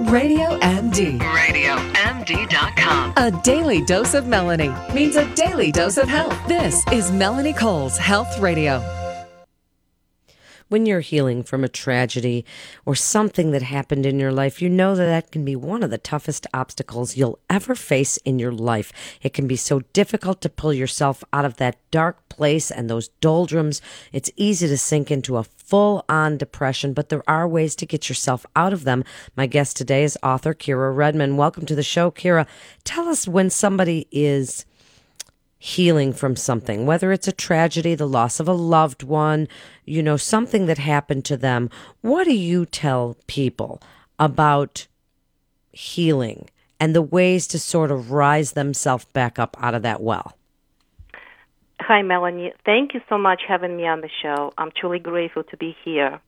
Radio MD. RadioMD.com. A daily dose of Melanie means a daily dose of health. This is Melanie Cole's Health Radio. When you're healing from a tragedy or something that happened in your life, you know that can be one of the toughest obstacles you'll ever face in your life. It can be so difficult to pull yourself out of that dark place and those doldrums. It's easy to sink into a full-on depression, but there are ways to get yourself out of them. My guest today is author Kira Redmond. Welcome to the show, Kira. Tell us when somebody is healing from something, whether it's a tragedy, the loss of a loved one, something that happened to them. What do you tell people about healing and the ways to sort of rise themselves back up out of that well? Hi, Melanie. Thank you so much for having me on the show. I'm truly grateful to be here.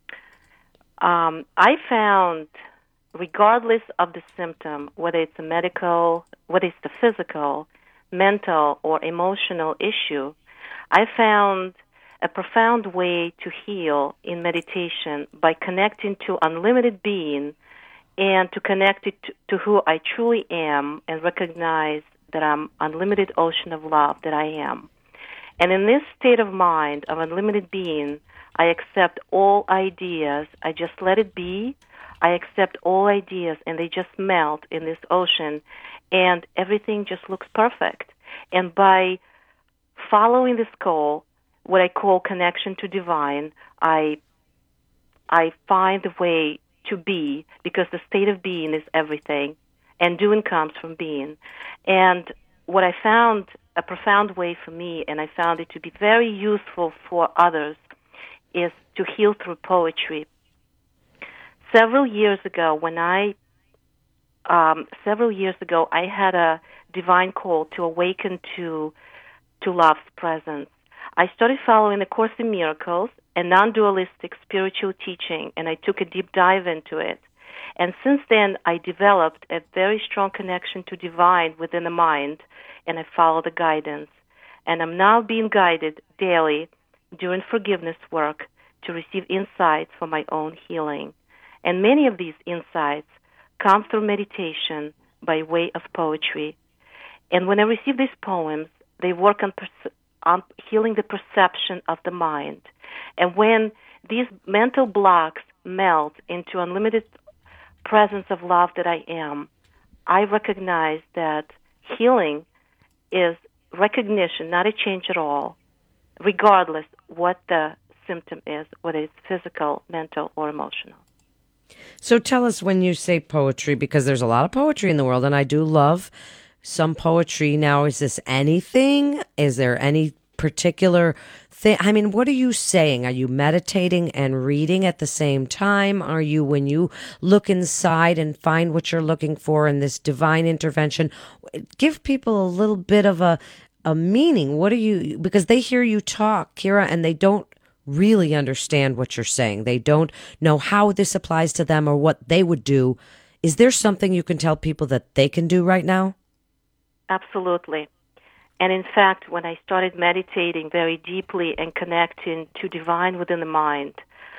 I found, regardless of the symptom, whether it's a medical, whether it's the physical, mental, or emotional issue, I found a profound way to heal in meditation by connecting to unlimited being and to connect it to who I truly am and recognize that I'm unlimited ocean of love that I am. And in this state of mind of unlimited being, I accept all ideas. I just let it be. I accept all ideas, and they just melt in this ocean, and everything just looks perfect. And by following this goal, what I call connection to divine, I find the way to be, because the state of being is everything, and doing comes from being. And what I found a profound way for me, and I found it to be very useful for others, is to heal through poetry. Several years ago, I had a divine call to awaken to love's presence. I started following the Course in Miracles, a non-dualistic spiritual teaching, and I took a deep dive into it. And since then, I developed a very strong connection to divine within the mind, and I follow the guidance. And I'm now being guided daily during forgiveness work to receive insights for my own healing. And many of these insights come through meditation by way of poetry. And when I receive these poems, they work on healing the perception of the mind. And when these mental blocks melt into unlimited presence of love that I am, I recognize that healing is recognition, not a change at all, regardless what the symptom is, whether it's physical, mental, or emotional. So tell us, when you say poetry, because there's a lot of poetry in the world, and I do love some poetry. Now, is this anything? Is there any particular thing? I mean, what are you saying? Are you meditating and reading at the same time? Are you, when you look inside and find what you're looking for in this divine intervention, give people a little bit of a meaning? What are you, because they hear you talk, Kira, and they don't really understand what you're saying. They don't know how this applies to them or what they would do. Is there something you can tell people that they can do right now? Absolutely. And in fact, when I started meditating very deeply and connecting to divine within the mind,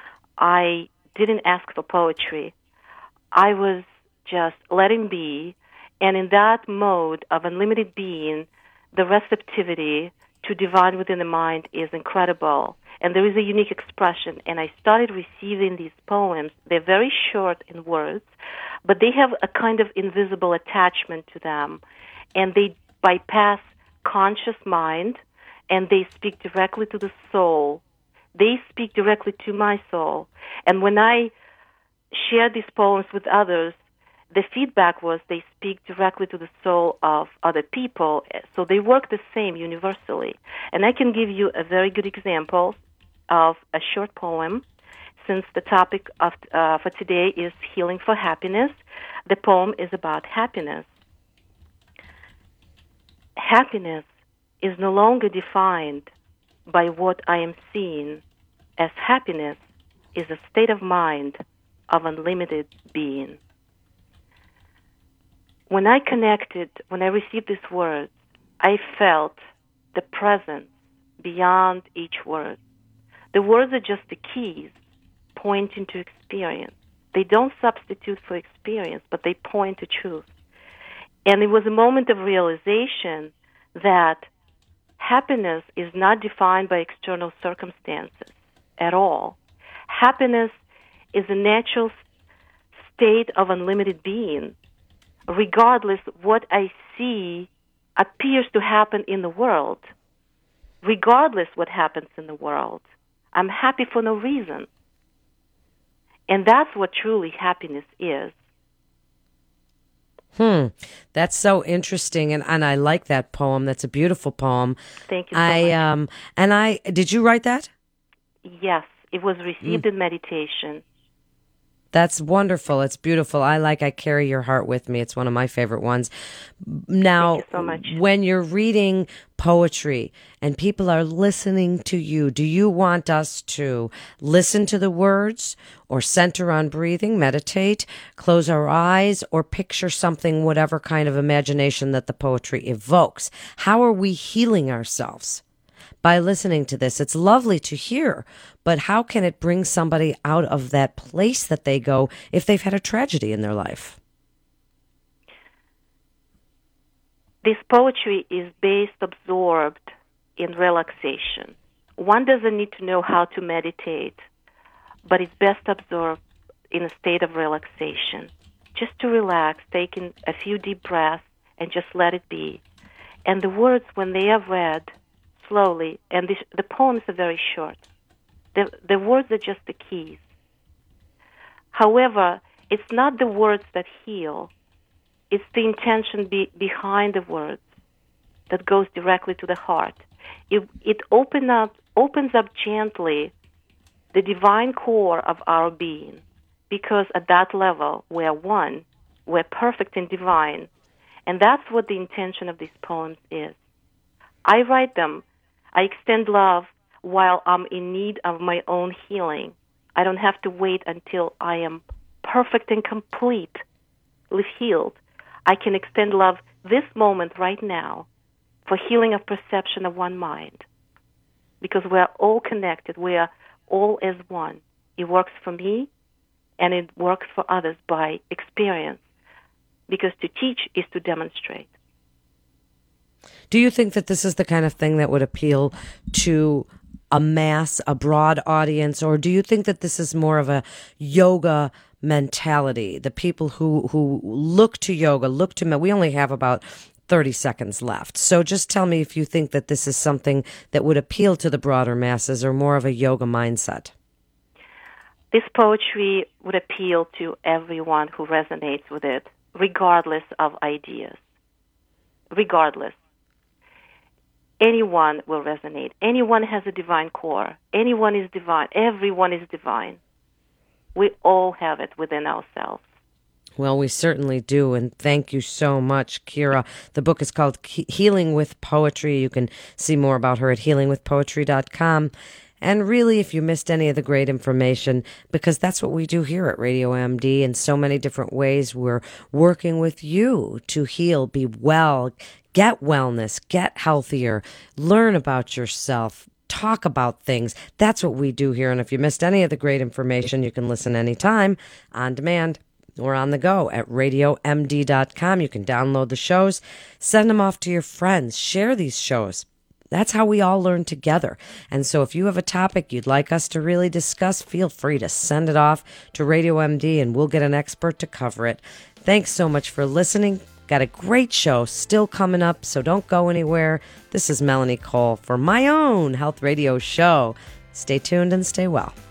I didn't ask for poetry. I was just letting be. And in that mode of unlimited being, the receptivity to divine within the mind is incredible. And there is a unique expression. And I started receiving these poems. They're very short in words, but they have a kind of invisible attachment to them. And they bypass conscious mind, and they speak directly to the soul. They speak directly to my soul. And when I share these poems with others, the feedback was they speak directly to the soul of other people, so they work the same universally. And I can give you a very good example of a short poem. Since the topic of for today is healing for happiness, the poem is about happiness. Happiness is no longer defined by what I am seeing, as happiness is a state of mind of unlimited being. When I received these words, I felt the presence beyond each word. The words are just the keys pointing to experience. They don't substitute for experience, but they point to truth. And it was a moment of realization that happiness is not defined by external circumstances at all. Happiness is a natural state of unlimited being, regardless what I see appears to happen in the world. Regardless what happens in the world, I'm happy for no reason. And that's what truly happiness is. That's so interesting, and I like that poem. That's a beautiful poem. Thank you so much. Did you write that? Yes, it was received in meditation. That's wonderful. It's beautiful. I Carry Your Heart With Me. It's one of my favorite ones. Now, thank you so much. When you're reading poetry and people are listening to you, do you want us to listen to the words or center on breathing, meditate, close our eyes, or picture something, whatever kind of imagination that the poetry evokes? How are we healing ourselves? By listening to this, it's lovely to hear, but how can it bring somebody out of that place that they go if they've had a tragedy in their life? This poetry is absorbed in relaxation. One doesn't need to know how to meditate, but it's best absorbed in a state of relaxation. Just to relax, taking a few deep breaths and just let it be. And the words, when they are read slowly, and the poems are very short, the words are just the keys. However, it's not the words that heal. It's the intention behind the words that goes directly to the heart. It opens up gently the divine core of our being, because at that level we're one, we're perfect and divine, and that's what the intention of these poems is. I write them. I extend love while I'm in need of my own healing. I don't have to wait until I am perfect and completely healed. I can extend love this moment right now for healing of perception of one mind, because we're all connected. We are all as one. It works for me, and it works for others by experience, because to teach is to demonstrate. Do you think that this is the kind of thing that would appeal to a broad audience, or do you think that this is more of a yoga mentality? The people who look to yoga, we only have about 30 seconds left. So just tell me if you think that this is something that would appeal to the broader masses or more of a yoga mindset. This poetry would appeal to everyone who resonates with it, regardless of ideas. Regardless. Anyone will resonate. Anyone has a divine core. Anyone is divine. Everyone is divine. We all have it within ourselves. Well, we certainly do, and thank you so much, Kira. The book is called Healing with Poetry. You can see more about her at healingwithpoetry.com. And really, if you missed any of the great information, because that's what we do here at Radio MD in so many different ways, we're working with you to heal, be well, get wellness, get healthier, learn about yourself, talk about things. That's what we do here. And if you missed any of the great information, you can listen anytime, on demand, or on the go at radiomd.com. You can download the shows, send them off to your friends, share these shows. That's how we all learn together. And so if you have a topic you'd like us to really discuss, feel free to send it off to Radio MD and we'll get an expert to cover it. Thanks so much for listening. Got a great show still coming up, so don't go anywhere. This is Melanie Cole for my own health radio show. Stay tuned and stay well.